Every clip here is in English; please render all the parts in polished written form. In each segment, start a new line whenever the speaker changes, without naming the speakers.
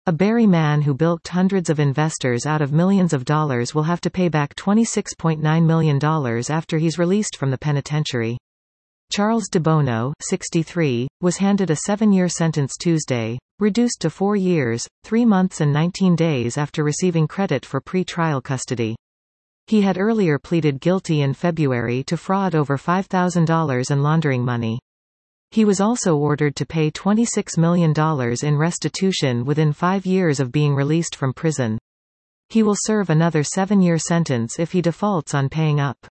A Barrie man who bilked hundreds of investors out of millions of dollars will have to pay back $26.9 million after he's released from the penitentiary. Charles DeBono, 63, was handed a 7-year sentence Tuesday, reduced to 4 years, 3 months and 19 days after receiving credit for pre-trial custody. He had earlier pleaded guilty in February to fraud over $5,000 and laundering money. He was also ordered to pay $26 million in restitution within 5 years of being released from prison. He will serve another 7-year sentence if he defaults on paying up.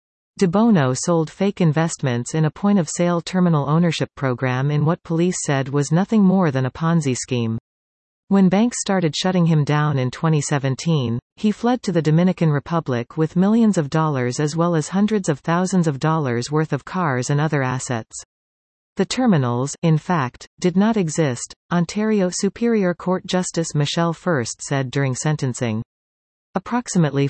DeBono sold fake investments in a point-of-sale terminal ownership program in what police said was nothing more than a Ponzi scheme. When banks started shutting him down in 2017, he fled to the Dominican Republic with millions of dollars as well as hundreds of thousands of dollars worth of cars and other assets. The terminals, in fact, did not exist, Ontario Superior Court Justice Michelle First said during sentencing. Approximately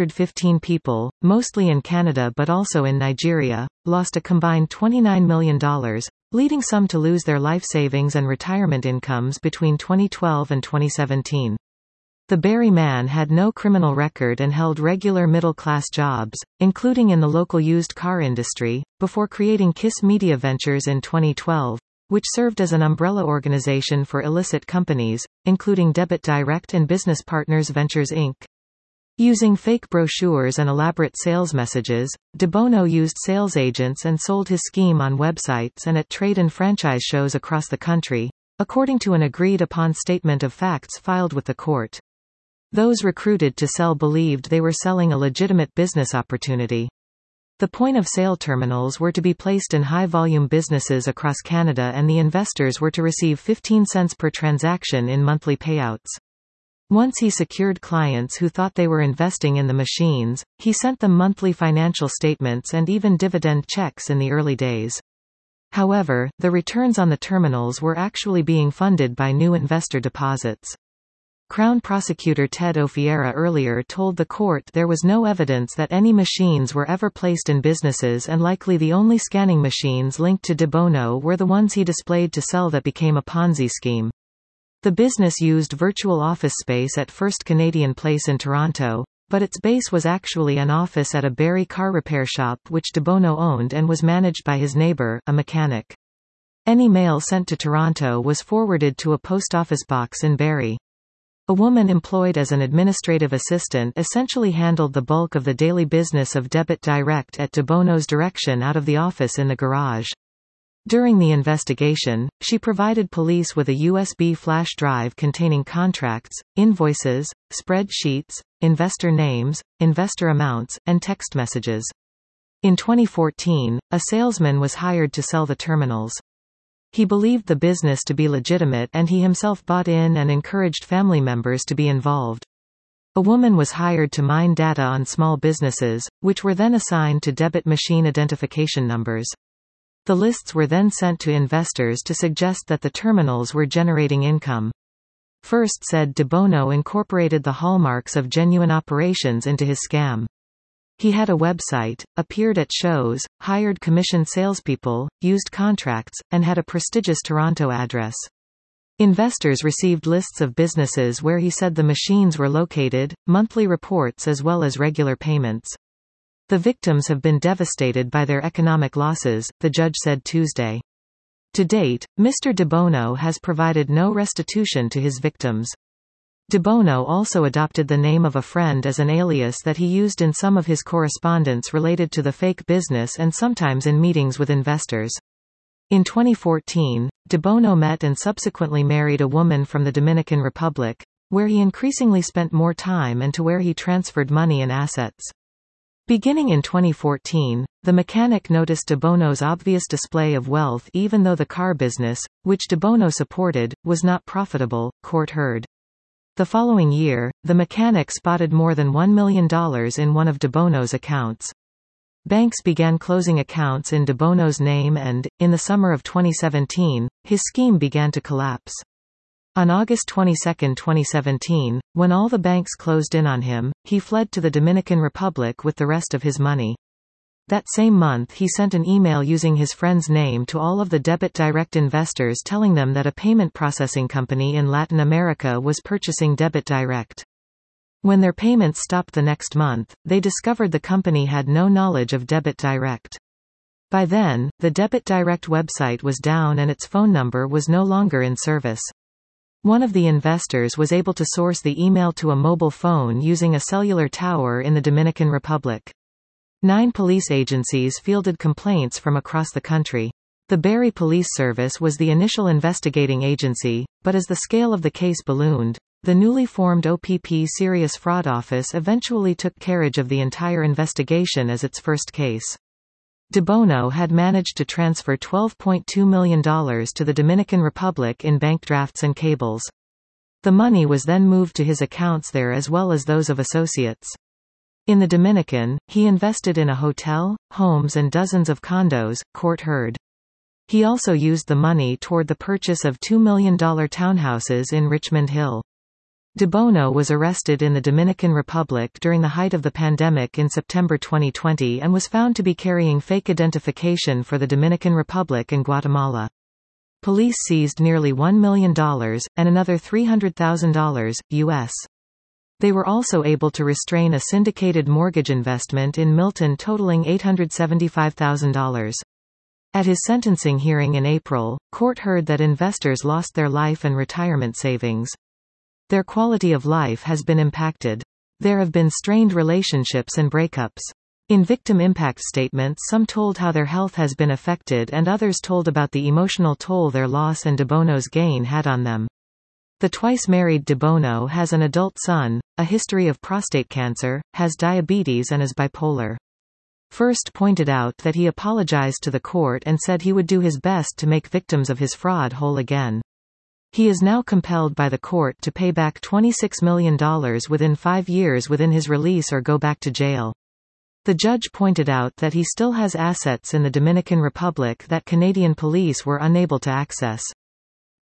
515 people, mostly in Canada but also in Nigeria, lost a combined $29 million, leading some to lose their life savings and retirement incomes between 2012 and 2017. The Barrie man had no criminal record and held regular middle-class jobs, including in the local used car industry, before creating KISS Media Ventures in 2012, which served as an umbrella organization for illicit companies, including Debit Direct and Business Partners Ventures Inc. Using fake brochures and elaborate sales messages, DeBono used sales agents and sold his scheme on websites and at trade and franchise shows across the country, according to an agreed-upon statement of facts filed with the court. Those recruited to sell believed they were selling a legitimate business opportunity. The point-of-sale terminals were to be placed in high-volume businesses across Canada and the investors were to receive 15 cents per transaction in monthly payouts. Once he secured clients who thought they were investing in the machines, he sent them monthly financial statements and even dividend checks in the early days. However, the returns on the terminals were actually being funded by new investor deposits. Crown Prosecutor Ted Ofiera earlier told the court there was no evidence that any machines were ever placed in businesses and likely the only scanning machines linked to DeBono were the ones he displayed to sell that became a Ponzi scheme. The business used virtual office space at First Canadian Place in Toronto, but its base was actually an office at a Barrie car repair shop which DeBono owned and was managed by his neighbor, a mechanic. Any mail sent to Toronto was forwarded to a post office box in Barrie. A woman employed as an administrative assistant essentially handled the bulk of the daily business of Debit Direct at DeBono's direction out of the office in the garage. During the investigation, she provided police with a USB flash drive containing contracts, invoices, spreadsheets, investor names, investor amounts, and text messages. In 2014, a salesman was hired to sell the terminals. He believed the business to be legitimate and he himself bought in and encouraged family members to be involved. A woman was hired to mine data on small businesses, which were then assigned to debit machine identification numbers. The lists were then sent to investors to suggest that the terminals were generating income. First said DeBono incorporated the hallmarks of genuine operations into his scam. He had a website, appeared at shows, hired commissioned salespeople, used contracts, and had a prestigious Toronto address. Investors received lists of businesses where he said the machines were located, monthly reports as well as regular payments. The victims have been devastated by their economic losses, the judge said Tuesday. To date, Mr. DeBono has provided no restitution to his victims. DeBono also adopted the name of a friend as an alias that he used in some of his correspondence related to the fake business and sometimes in meetings with investors. In 2014, DeBono met and subsequently married a woman from the Dominican Republic, where he increasingly spent more time and to where he transferred money and assets. Beginning in 2014, the mechanic noticed DeBono's obvious display of wealth even though the car business, which DeBono supported, was not profitable, court heard. The following year, the mechanic spotted more than $1 million in one of DeBono's accounts. Banks began closing accounts in DeBono's name and, in the summer of 2017, his scheme began to collapse. On August 22, 2017, when all the banks closed in on him, he fled to the Dominican Republic with the rest of his money. That same month he sent an email using his friend's name to all of the Debit Direct investors telling them that a payment processing company in Latin America was purchasing Debit Direct. When their payments stopped the next month, they discovered the company had no knowledge of Debit Direct. By then, the Debit Direct website was down and its phone number was no longer in service. One of the investors was able to source the email to a mobile phone using a cellular tower in the Dominican Republic. 9 police agencies fielded complaints from across the country. The Bari Police Service was the initial investigating agency, but as the scale of the case ballooned, the newly formed OPP Serious Fraud Office eventually took carriage of the entire investigation as its first case. De Bono had managed to transfer $12.2 million to the Dominican Republic in bank drafts and cables. The money was then moved to his accounts there as well as those of associates. In the Dominican, he invested in a hotel, homes and dozens of condos, court heard. He also used the money toward the purchase of $2 million townhouses in Richmond Hill. De Bono was arrested in the Dominican Republic during the height of the pandemic in September 2020 and was found to be carrying fake identification for the Dominican Republic and Guatemala. Police seized nearly $1 million, and another $300,000, U.S. They were also able to restrain a syndicated mortgage investment in Milton totaling $875,000. At his sentencing hearing in April, court heard that investors lost their life and retirement savings. Their quality of life has been impacted. There have been strained relationships and breakups. In victim impact statements, some told how their health has been affected and others told about the emotional toll their loss and De Bono's gain had on them. The twice-married De Bono has an adult son, a history of prostate cancer, has diabetes and is bipolar. First pointed out that he apologized to the court and said he would do his best to make victims of his fraud whole again. He is now compelled by the court to pay back $26 million within 5 years within his release or go back to jail. The judge pointed out that he still has assets in the Dominican Republic that Canadian police were unable to access.